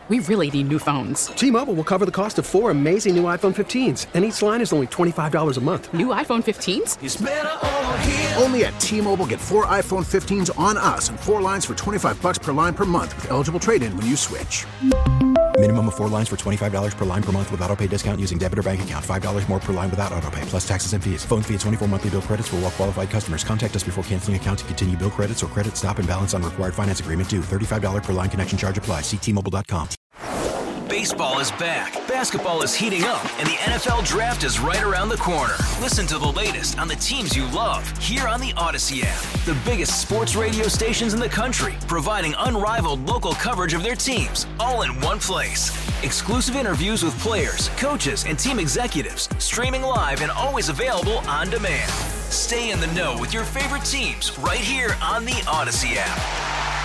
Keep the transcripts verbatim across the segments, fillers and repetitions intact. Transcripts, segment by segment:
We really need new phones. T-Mobile will cover the cost of four amazing new iPhone fifteens, and each line is only twenty-five dollars a month. New iPhone fifteens? It's better over here. Only at T-Mobile, get four iPhone fifteens on us and four lines for twenty-five dollars per line per month with eligible trade-in when you switch. Minimum of four lines for twenty-five dollars per line per month with autopay discount using debit or bank account. five dollars more per line without autopay, plus taxes and fees. Phone fee at twenty-four monthly bill credits for well-qualified customers. Contact us before canceling account to continue bill credits or credit stop and balance on required finance agreement due. thirty-five dollars per line connection charge applies. See T Mobile dot com. Baseball is back, basketball is heating up, and the N F L Draft is right around the corner. Listen to the latest on the teams you love here on the Odyssey app. The biggest sports radio stations in the country, providing unrivaled local coverage of their teams, all in one place. Exclusive interviews with players, coaches, and team executives, streaming live and always available on demand. Stay in the know with your favorite teams right here on the Odyssey app.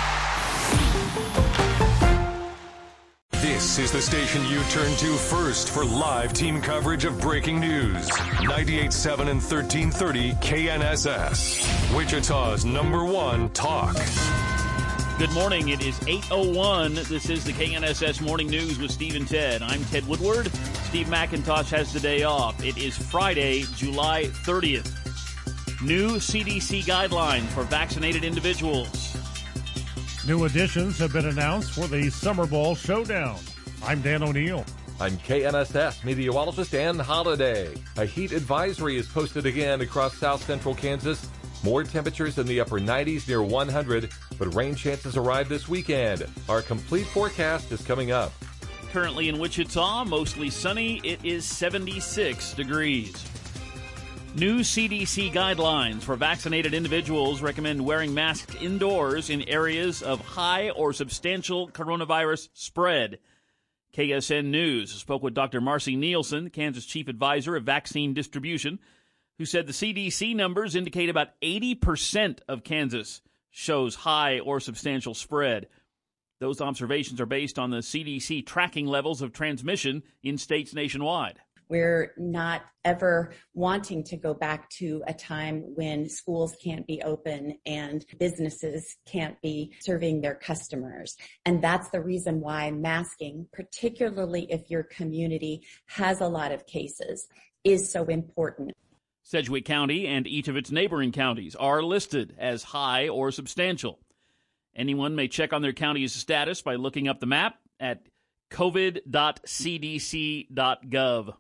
This is the station you turn to first for live team coverage of breaking news. ninety-eight point seven and thirteen thirty K N S S. Wichita's number one talk. Good morning. It is eight oh one. This is the K N S S Morning News with Steve and Ted. I'm Ted Woodward. Steve McIntosh has the day off. It is Friday, July thirtieth. New C D C guidelines for vaccinated individuals. New additions have been announced for the Summer Ball Showdown. I'm Dan O'Neill. I'm K N S S meteorologist Ann Holiday. A heat advisory is posted again across south central Kansas. More temperatures in the upper nineties near one hundred, but rain chances arrive this weekend. Our complete forecast is coming up. Currently in Wichita, mostly sunny. It is seventy-six degrees. New C D C guidelines for vaccinated individuals recommend wearing masks indoors in areas of high or substantial coronavirus spread. K S N News spoke with Doctor Marcy Nielsen, Kansas Chief Advisor of Vaccine Distribution, who said the C D C numbers indicate about eighty percent of Kansas shows high or substantial spread. Those observations are based on the C D C tracking levels of transmission in states nationwide. We're not ever wanting to go back to a time when schools can't be open and businesses can't be serving their customers. And that's the reason why masking, particularly if your community has a lot of cases, is so important. Sedgwick County and each of its neighboring counties are listed as high or substantial. Anyone may check on their county's status by looking up the map at covid dot c d c dot gov.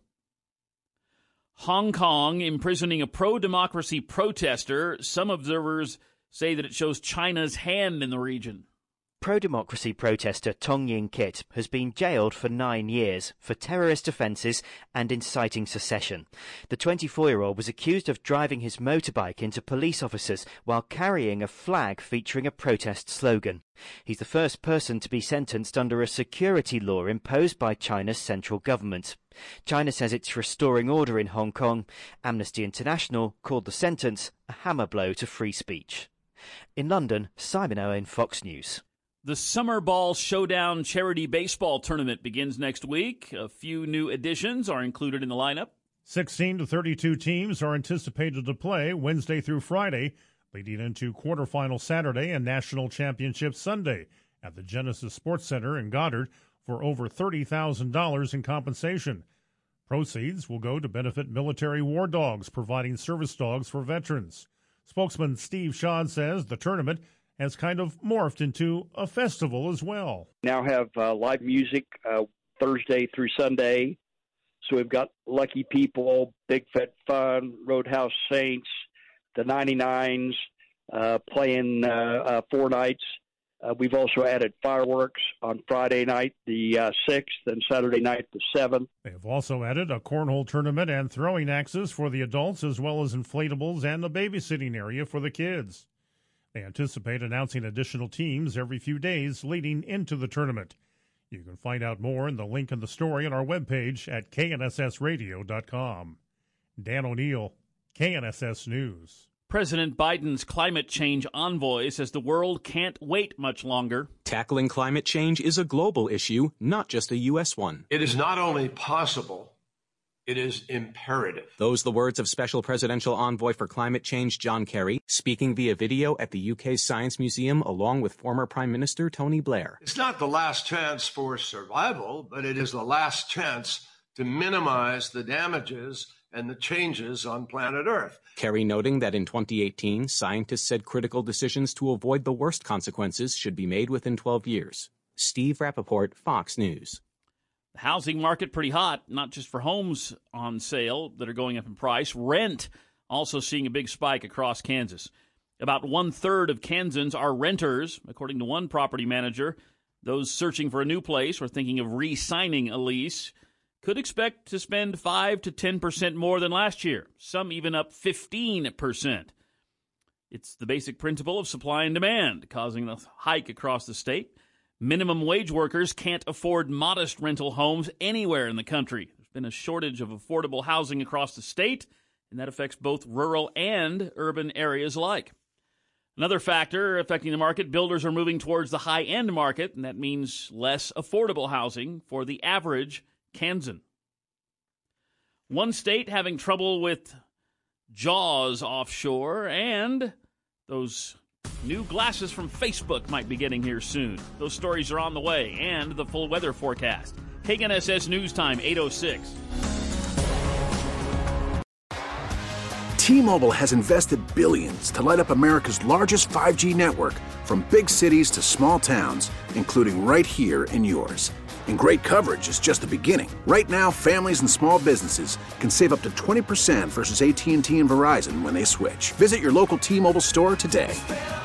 Hong Kong imprisoning a pro-democracy protester. Some observers say that it shows China's hand in the region. Pro-democracy protester Tong Yin Kit has been jailed for nine years for terrorist offences and inciting secession. The twenty-four-year-old was accused of driving his motorbike into police officers while carrying a flag featuring a protest slogan. He's the first person to be sentenced under a security law imposed by China's central government. China says it's restoring order in Hong Kong. Amnesty International called the sentence a hammer blow to free speech. In London, Simon Owen, Fox News. The Summer Ball Showdown charity baseball tournament begins next week. A few new additions are included in the lineup. sixteen to thirty-two teams are anticipated to play Wednesday through Friday, leading into quarterfinal Saturday and national championship Sunday at the Genesis Sports Center in Goddard for over thirty thousand dollars in compensation. Proceeds will go to benefit military war dogs, providing service dogs for veterans. Spokesman Steve Shaw says the tournament has kind of morphed into a festival as well. Now have uh, live music uh, Thursday through Sunday. So we've got Lucky People, Big Fat Fun, Roadhouse Saints, the ninety-nines uh, playing uh, uh, four nights. Uh, we've also added fireworks on Friday night, the uh, sixth, and Saturday night, the seventh. They have also added a cornhole tournament and throwing axes for the adults, as well as inflatables and a babysitting area for the kids. They anticipate announcing additional teams every few days leading into the tournament. You can find out more in the link in the story on our webpage at K N S S radio dot com. Dan O'Neill, K N S S News. President Biden's climate change envoy says the world can't wait much longer. Tackling climate change is a global issue, not just a U S one. It is not only possible, It is imperative. Those the words of Special Presidential Envoy for Climate Change John Kerry, speaking via video at the U K's Science Museum along with former Prime Minister Tony Blair. It's not the last chance for survival, but it is the last chance to minimize the damages and the changes on planet Earth. Kerry noting that in twenty eighteen, scientists said critical decisions to avoid the worst consequences should be made within twelve years. Steve Rappaport, Fox News. The housing market pretty hot, not just for homes on sale that are going up in price. Rent also seeing a big spike across Kansas. About one-third of Kansans are renters, according to one property manager. Those searching for a new place or thinking of re-signing a lease could expect to spend five to ten percent more than last year, some even up fifteen percent. It's the basic principle of supply and demand, causing the hike across the state. Minimum wage workers can't afford modest rental homes anywhere in the country. There's been a shortage of affordable housing across the state, and that affects both rural and urban areas alike. Another factor affecting the market, builders are moving towards the high-end market, and that means less affordable housing for the average Kansan. One state having trouble with Jaws offshore, and those new glasses from Facebook might be getting here soon. Those stories are on the way, and the full weather forecast. K N S S News Time, eight oh six. T-Mobile has invested billions to light up America's largest five G network, from big cities to small towns, including right here in yours. And great coverage is just the beginning. Right now, families and small businesses can save up to twenty percent versus A T and T and Verizon when they switch. Visit your local T-Mobile store today.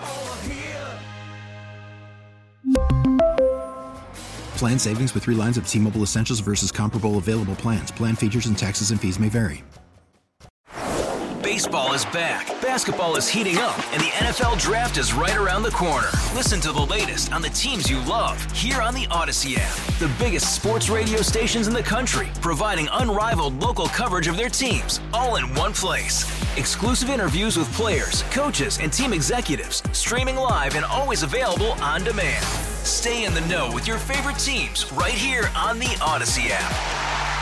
Plan savings with three lines of T-Mobile Essentials versus comparable available plans. Plan features and taxes and fees may vary. Baseball is back, basketball is heating up, and the N F L Draft is right around the corner. Listen to the latest on the teams you love here on the Odyssey app. The biggest sports radio stations in the country, providing unrivaled local coverage of their teams, all in one place. Exclusive interviews with players, coaches, and team executives, streaming live and always available on demand. Stay in the know with your favorite teams right here on the Odyssey app.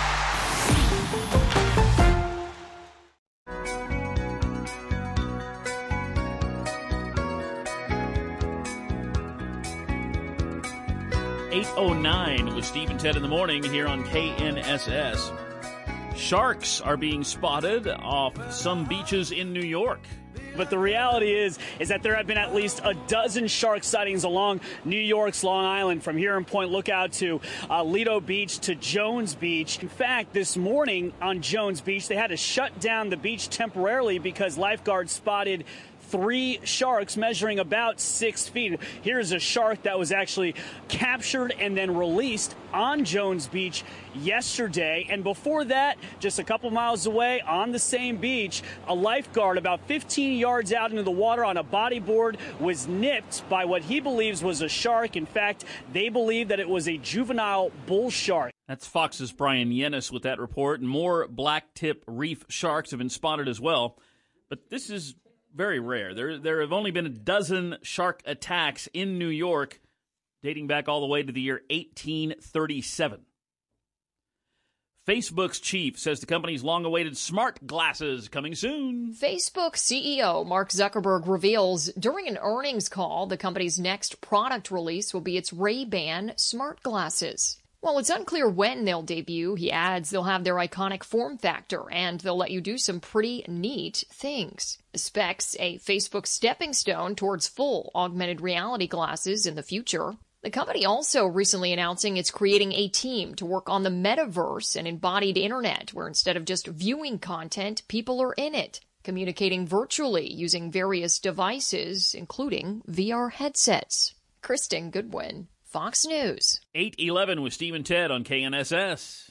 eight oh nine with Steve and Ted in the morning here on K N S S. Sharks are being spotted off some beaches in New York. But the reality is, is that there have been at least a dozen shark sightings along New York's Long Island, from Huron Point Lookout to uh, Lido Beach to Jones Beach. In fact, this morning on Jones Beach, they had to shut down the beach temporarily because lifeguards spotted three sharks measuring about six feet. Here's a shark that was actually captured and then released on Jones Beach yesterday. And before that, just a couple miles away on the same beach, a lifeguard about fifteen yards out into the water on a bodyboard was nipped by what he believes was a shark. In fact, they believe that it was a juvenile bull shark. That's Fox's Brian Yennis with that report. And more black-tip reef sharks have been spotted as well. But this is very rare. There, there have only been a dozen shark attacks in New York, dating back all the way to the year eighteen thirty-seven. Facebook's chief says the company's long-awaited smart glasses coming soon. Facebook C E O Mark Zuckerberg reveals during an earnings call the company's next product release will be its Ray-Ban smart glasses. While it's unclear when they'll debut, he adds they'll have their iconic form factor and they'll let you do some pretty neat things. The specs, a Facebook stepping stone towards full augmented reality glasses in the future. The company also recently announcing it's creating a team to work on the metaverse and embodied internet, where instead of just viewing content, people are in it, communicating virtually using various devices, including V R headsets. Kristen Goodwin, Fox News. eight eleven with Steve and Ted on K N S S.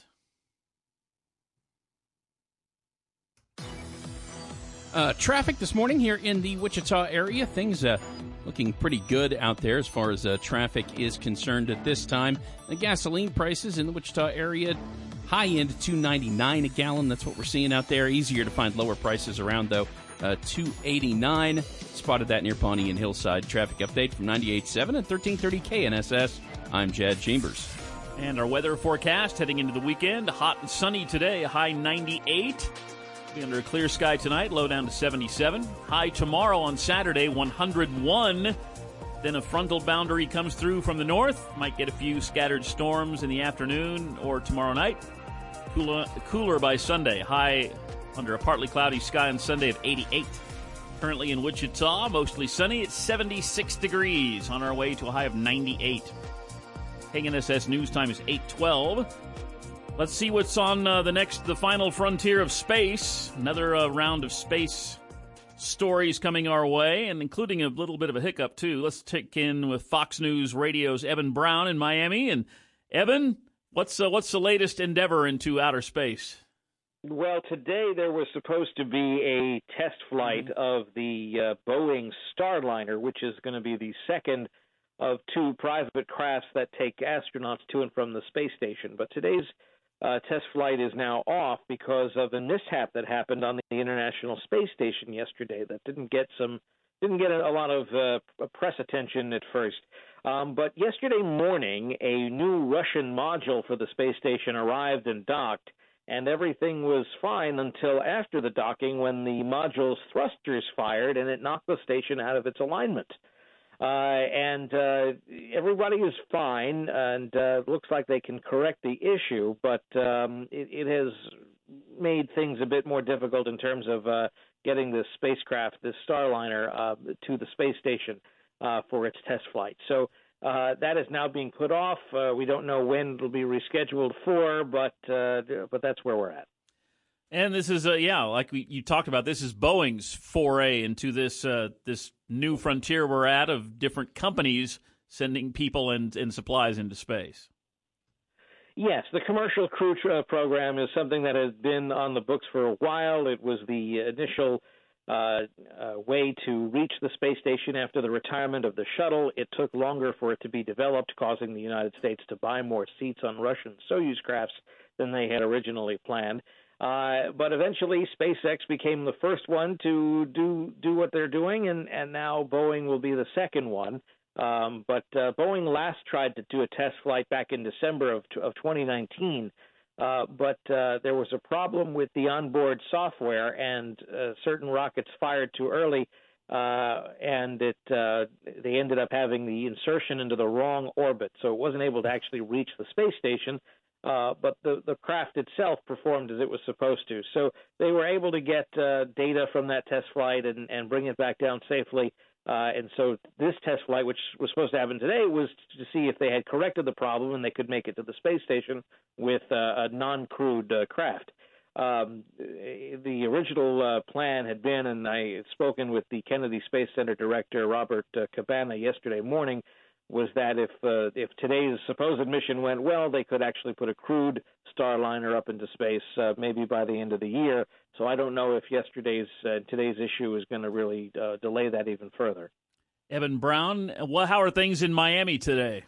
Uh, traffic this morning here in the Wichita area. Things uh, looking pretty good out there as far as uh, traffic is concerned at this time. The gasoline prices in the Wichita area, high end two ninety-nine a gallon. That's what we're seeing out there. Easier to find lower prices around, though. Uh, two eighty-nine. Spotted that near Pawnee and Hillside. Traffic update from ninety-eight point seven and thirteen thirty K N S S. I'm Jed Chambers. And our weather forecast heading into the weekend. Hot and sunny today, high ninety-eight. Be under a clear sky tonight, low down to seventy-seven. High tomorrow on Saturday, one hundred one. Then a frontal boundary comes through from the north. Might get a few scattered storms in the afternoon or tomorrow night. Cooler, cooler by Sunday. High under a partly cloudy sky on Sunday of eighty-eight. Currently in Wichita, mostly sunny. It's seventy-six degrees on our way to a high of ninety-eight. K N S S News Time is eight twelve. Let's see what's on uh, the next, the final frontier of space. Another uh, round of space stories coming our way, and including a little bit of a hiccup, too. Let's check in with Fox News Radio's Evan Brown in Miami. And, Evan, what's uh, what's the latest endeavor into outer space? Well, today there was supposed to be a test flight mm-hmm. of the uh, Boeing Starliner, which is going to be the second of two private crafts that take astronauts to and from the space station. But today's uh, test flight is now off because of a mishap that happened on the International Space Station yesterday that didn't get some didn't get a, a lot of uh, press attention at first. Um, but yesterday morning, a new Russian module for the space station arrived and docked, and everything was fine until after the docking when the module's thrusters fired and it knocked the station out of its alignment. Uh, and uh, everybody is fine, and uh, looks like they can correct the issue, but um, it, it has made things a bit more difficult in terms of uh, getting this spacecraft, this Starliner, uh, to the space station uh, for its test flight. So uh, that is now being put off. Uh, we don't know when it'll be rescheduled for, but uh, but that's where we're at. And this is, uh, yeah, like we, you talked about, this is Boeing's foray into this uh, this new frontier we're at of different companies sending people and, and supplies into space. Yes, the Commercial Crew uh, Program is something that has been on the books for a while. It was the initial uh, uh, way to reach the space station after the retirement of the shuttle. It took longer for it to be developed, causing the United States to buy more seats on Russian Soyuz crafts than they had originally planned. Uh, but eventually, SpaceX became the first one to do do what they're doing, and, and now Boeing will be the second one. Um, but uh, Boeing last tried to do a test flight back in December of, of twenty nineteen, uh, but uh, there was a problem with the onboard software, and uh, certain rockets fired too early, uh, and it uh, they ended up having the insertion into the wrong orbit, so it wasn't able to actually reach the space station. Uh, but the, the craft itself performed as it was supposed to. So they were able to get uh, data from that test flight and, and bring it back down safely. Uh, and so this test flight, which was supposed to happen today, was to see if they had corrected the problem and they could make it to the space station with uh, a non-crewed uh, craft. Um, the original uh, plan had been, and I had spoken with the Kennedy Space Center director, Robert uh, Cabana, yesterday morning, was that if uh, if today's supposed mission went well, they could actually put a crewed Starliner up into space uh, maybe by the end of the year. So I don't know if yesterday's uh, today's issue is going to really uh, delay that even further. Evan Brown, well, how are things in Miami today?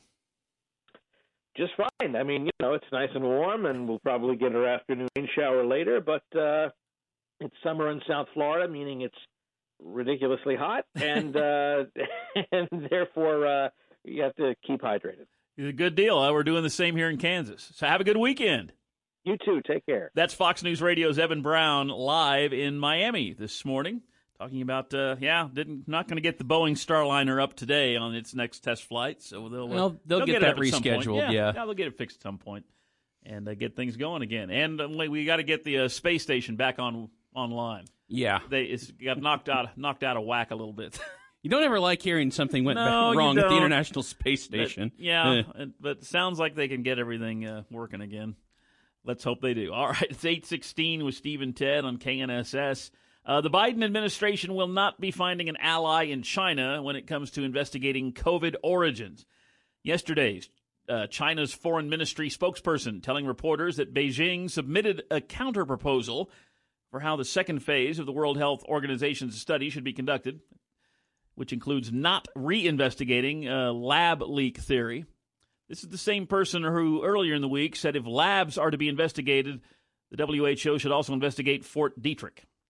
Just fine. I mean, you know, it's nice and warm, and we'll probably get our afternoon shower later, but uh, it's summer in South Florida, meaning it's ridiculously hot, and uh, and therefore uh, you have to keep hydrated. It's a good deal. Uh, we're doing the same here in Kansas. So have a good weekend. You too. Take care. That's Fox News Radio's Evan Brown live in Miami this morning, talking about, uh, yeah, didn't not going to get the Boeing Starliner up today on its next test flight. So they'll, uh, well, they'll, they'll get, get that it rescheduled. Yeah, yeah. yeah, they'll get it fixed at some point and uh, get things going again. And uh, we got to get the uh, space station back on online. Yeah, they it's got knocked out knocked out of whack a little bit. You don't ever like hearing something went no, wrong at the International Space Station. But, yeah, but it sounds like they can get everything uh, working again. Let's hope they do. All right, it's eight sixteen with Steve and Ted on K N S S. Uh, the Biden administration will not be finding an ally in China when it comes to investigating COVID origins. Yesterday's uh, China's foreign ministry spokesperson telling reporters that Beijing submitted a counterproposal for how the second phase of the World Health Organization's study should be conducted, which includes not reinvestigating a lab leak theory. This is the same person who earlier in the week said if labs are to be investigated, the W H O should also investigate Fort Detrick.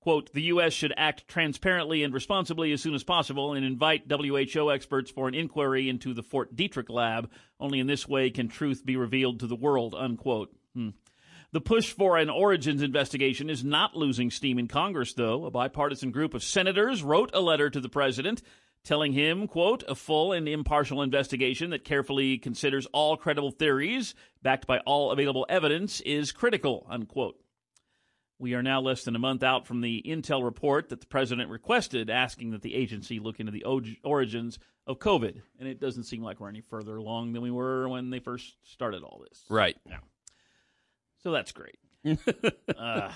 quote, the U S should act transparently and responsibly as soon as possible and invite W H O experts for an inquiry into the Fort Detrick lab. Only in this way can truth be revealed to the world, unquote. Hmm. The push for an origins investigation is not losing steam in Congress, though. A bipartisan group of senators wrote a letter to the president telling him, quote, a full and impartial investigation that carefully considers all credible theories backed by all available evidence is critical, unquote. We are now less than a month out from the intel report that the president requested, asking that the agency look into the origins of COVID. And it doesn't seem like we're any further along than we were when they first started all this. Right. Yeah. So that's great. uh,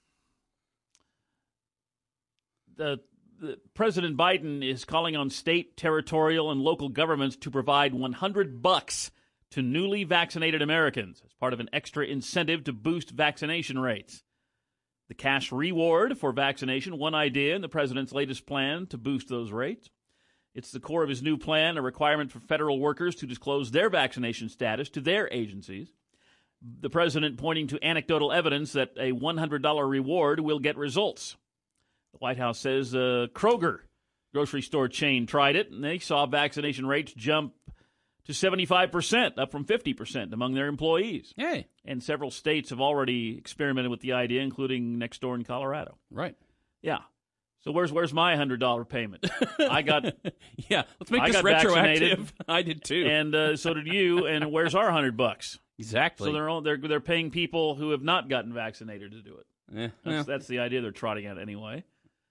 the, the President Biden is calling on state, territorial, and local governments to provide one hundred bucks to newly vaccinated Americans as part of an extra incentive to boost vaccination rates. The cash reward for vaccination, one idea in the president's latest plan to boost those rates. It's the core of his new plan, a requirement for federal workers to disclose their vaccination status to their agencies. The president pointing to anecdotal evidence that a one hundred dollars reward will get results. The White House says uh, Kroger grocery store chain tried it, and they saw vaccination rates jump to seventy-five percent, up from fifty percent among their employees. Hey. And several states have already experimented with the idea, including next door in Colorado. Right. Yeah. So where's where's my one hundred dollars payment? I got Yeah, let's make I this got retroactive. vaccinated, I did too. and uh, so did you, and where's our one hundred bucks? Exactly. So they're all, they're they're paying people who have not gotten vaccinated to do it. Yeah, That's, well. that's the idea they're trotting at anyway.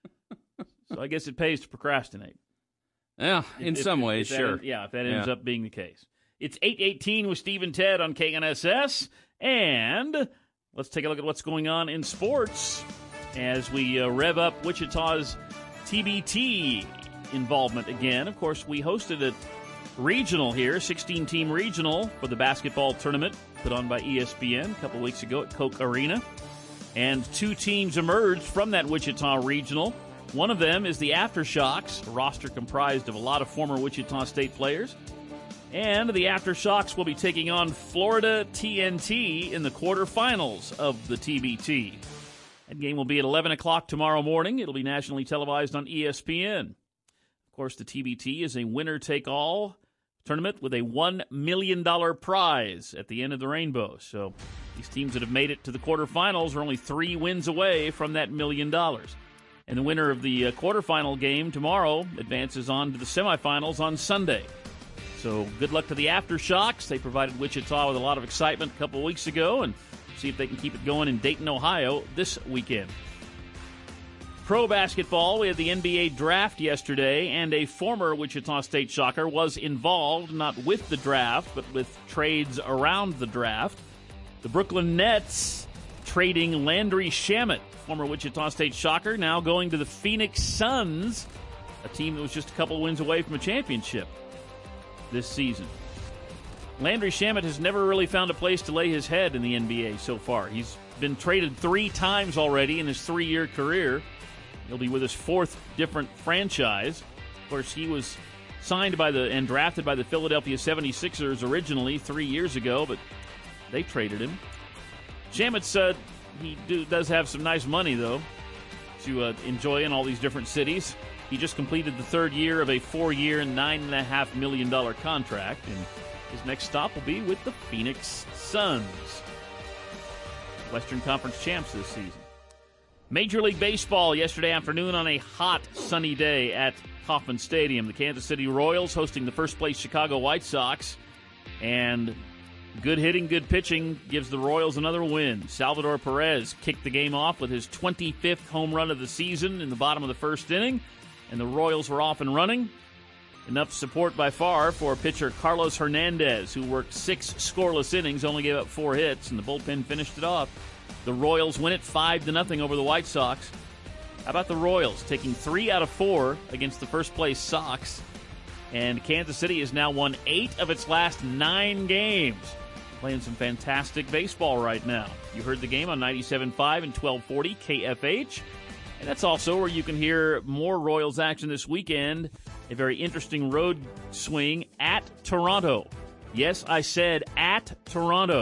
So I guess it pays to procrastinate. Yeah, in If- some if- ways, if that sure. en- yeah, if that ends Yeah. up being the case. It's eight eighteen with Steve and Ted on K N S S. And let's take a look at what's going on in sports as we uh, rev up Wichita's T B T involvement again. Of course, we hosted a regional here, sixteen-team regional for the basketball tournament put on by E S P N a couple weeks ago at Koch Arena. And two teams emerged from that Wichita regional. One of them is the Aftershocks, a roster comprised of a lot of former Wichita State players. And the Aftershocks will be taking on Florida T N T in the quarterfinals of the T B T. That game will be at eleven o'clock tomorrow morning. It'll be nationally televised on E S P N. Of course, the T B T is a winner-take-all tournament with a one million dollars prize at the end of the rainbow. So these teams that have made it to the quarterfinals are only three wins away from that million dollars. And the winner of the uh, quarterfinal game tomorrow advances on to the semifinals on Sunday. So good luck to the Aftershocks. They provided Wichita with a lot of excitement a couple of weeks ago, and see if they can keep it going in Dayton, Ohio this weekend. Pro basketball, we had the N B A draft yesterday, and a former Wichita State Shocker was involved, not with the draft, but with trades around the draft. The Brooklyn Nets trading Landry Shamet, former Wichita State Shocker, now going to the Phoenix Suns, a team that was just a couple wins away from a championship this season. Landry Shamet has never really found a place to lay his head in the N B A so far. He's been traded three times already in his three-year career. He'll be with his fourth different franchise. Of course, he was signed by the and drafted by the Philadelphia seventy-sixers originally three years ago, but they traded him. Shamet said he do, does have some nice money, though, to uh, enjoy in all these different cities. He just completed the third year of a four-year, nine point five million dollars contract, and his next stop will be with the Phoenix Suns, Western Conference champs this season. Major League Baseball yesterday afternoon on a hot, sunny day at Kauffman Stadium. The Kansas City Royals hosting the first-place Chicago White Sox, and good hitting, good pitching gives the Royals another win. Salvador Perez kicked the game off with his twenty-fifth home run of the season in the bottom of the first inning, and the Royals were off and running. Enough support by far for pitcher Carlos Hernandez, who worked six scoreless innings, only gave up four hits, and the bullpen finished it off. The Royals win it five to nothing over the White Sox. How about the Royals taking three out of four against the first-place Sox? And Kansas City has now won eight of its last nine games. Playing some fantastic baseball right now. You heard the game on ninety-seven point five and twelve forty K F H. And that's also where you can hear more Royals action this weekend. A very interesting road swing at Toronto. Yes, I said at Toronto.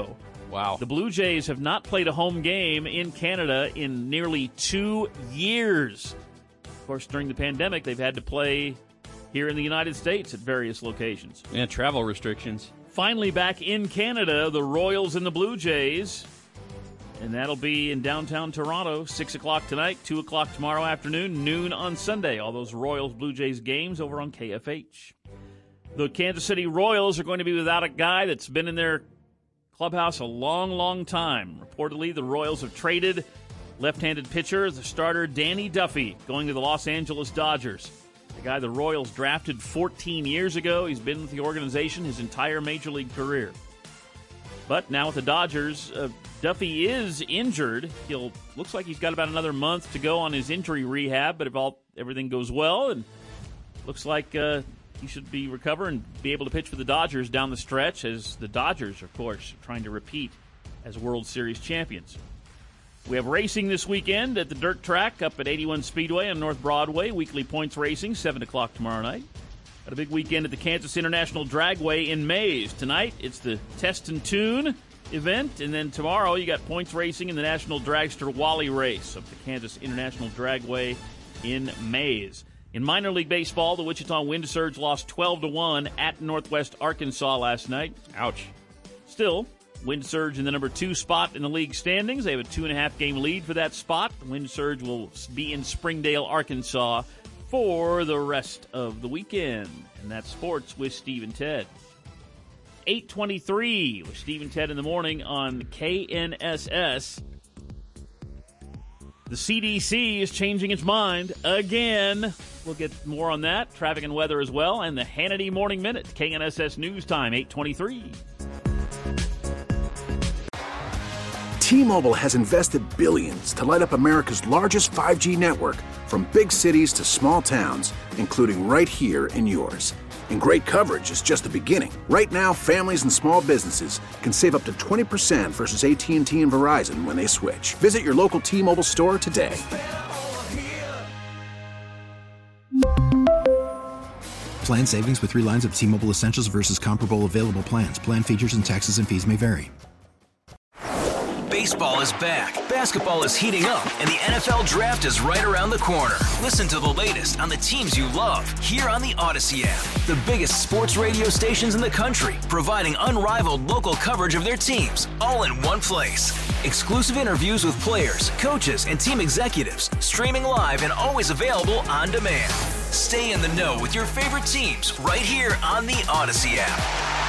Wow. The Blue Jays have not played a home game in Canada in nearly two years. Of course, during the pandemic, they've had to play here in the United States at various locations. Yeah, travel restrictions. Finally back in Canada, the Royals and the Blue Jays. And that'll be in downtown Toronto, six o'clock tonight, two o'clock tomorrow afternoon, noon on Sunday. All those Royals-Blue Jays games over on K F H. The Kansas City Royals are going to be without a guy that's been in their clubhouse a long, long time. Reportedly, the Royals have traded left-handed pitcher, the starter Danny Duffy, going to the Los Angeles Dodgers. The guy the Royals drafted fourteen years ago. He's been with the organization his entire Major League career. But now with the Dodgers, uh, Duffy is injured. He'll looks like he's got about another month to go on his injury rehab, but if all everything goes well, and looks like uh, he should be recover and be able to pitch for the Dodgers down the stretch, as the Dodgers, of course, are trying to repeat as World Series champions. We have racing this weekend at the Dirt Track up at eighty-one Speedway on North Broadway. Weekly points racing, seven o'clock tomorrow night. Got a big weekend at the Kansas International Dragway in Mays. Tonight, it's the Test and Tune event, and then tomorrow you got points racing in the National Dragster Wally Race of the Kansas International Dragway in Mays. In minor league baseball, the Wichita Wind Surge lost twelve to one at Northwest Arkansas last night. Ouch. Still, Wind Surge in the number two spot in the league standings. They have a two-and-a-half game lead for that spot. The Wind Surge will be in Springdale, Arkansas for the rest of the weekend. And that's sports with Steve and Ted. eight twenty-three with Steve and Ted in the morning on K N S S. The C D C is changing its mind again. We'll get more on that, traffic and weather as well, and the Hannity Morning Minute, K N S S News Time, eight twenty-three. T-Mobile has invested billions to light up America's largest five G network, from big cities to small towns, including right here in yours. And great coverage is just the beginning. Right now, families and small businesses can save up to twenty percent versus A T and T and Verizon when they switch. Visit your local T-Mobile store today. Plan savings with three lines of T-Mobile Essentials versus comparable available plans. Plan features and taxes and fees may vary. Baseball is back, basketball is heating up, and the N F L Draft is right around the corner. Listen to the latest on the teams you love here on the Odyssey app. The biggest sports radio stations in the country, providing unrivaled local coverage of their teams, all in one place. Exclusive interviews with players, coaches, and team executives, streaming live and always available on demand. Stay in the know with your favorite teams right here on the Odyssey app.